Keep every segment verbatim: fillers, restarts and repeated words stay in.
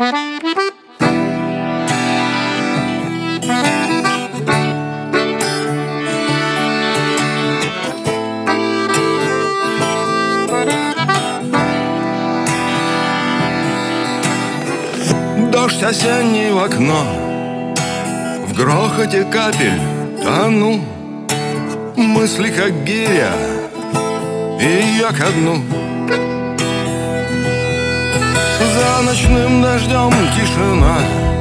Дождь осенний в окно, в грохоте капель тону. Мысли как гиря, и я ко дну. За ночным дождем тишина,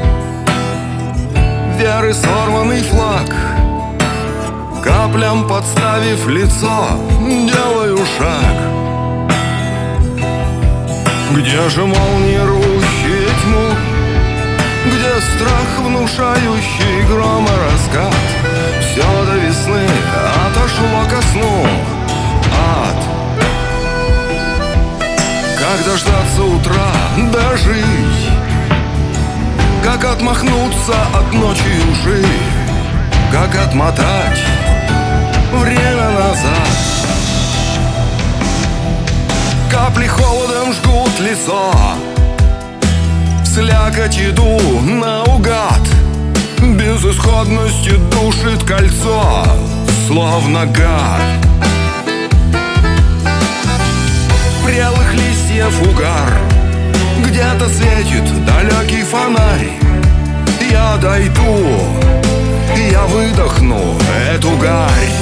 веры сорванный флаг. Каплям подставив лицо, делаю шаг. Где же молнии рвущие тьму? Где страх, внушающий грома раскат? Все до весны отошло ко сну. Ад. Как дождаться утра, дожить? Как отмахнуться от ночи ужи? Как отмотать время назад? Капли холодом жгут лицо, в слякоть иду наугад. Безысходности душит кольцо, словно гад. Прелых листьев угар, где-то светит далекий фонарь. Я дойду, я выдохну эту гарь.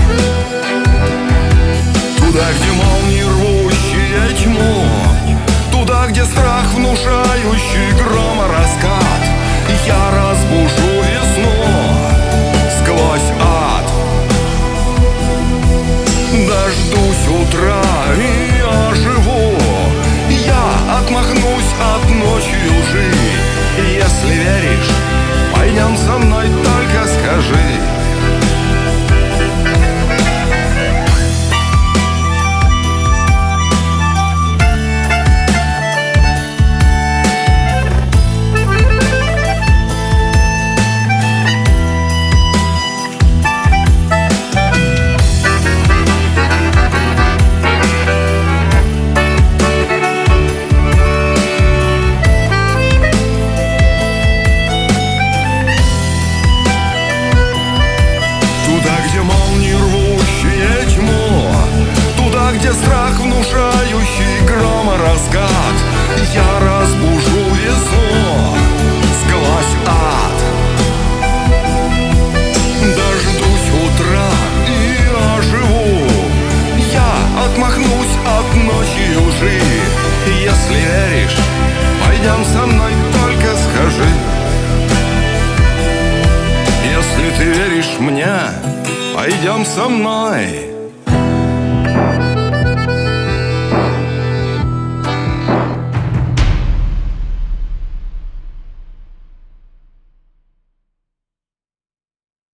Туда, где молнии рвущие тьму, туда, где страх, внушающий грома раскат. Я разбужу весну сквозь ад. Дождусь утра и оживу. Я отмахнусь от ночи лжи. Если веришь, пойдем со мной, только скажи. Где страх, внушающий грома раскат. Я разбужу весну сквозь ад. Дождусь утра и оживу. Я отмахнусь от ночи лжи. Если веришь, пойдем со мной, только скажи. Если ты веришь мне, пойдем со мной.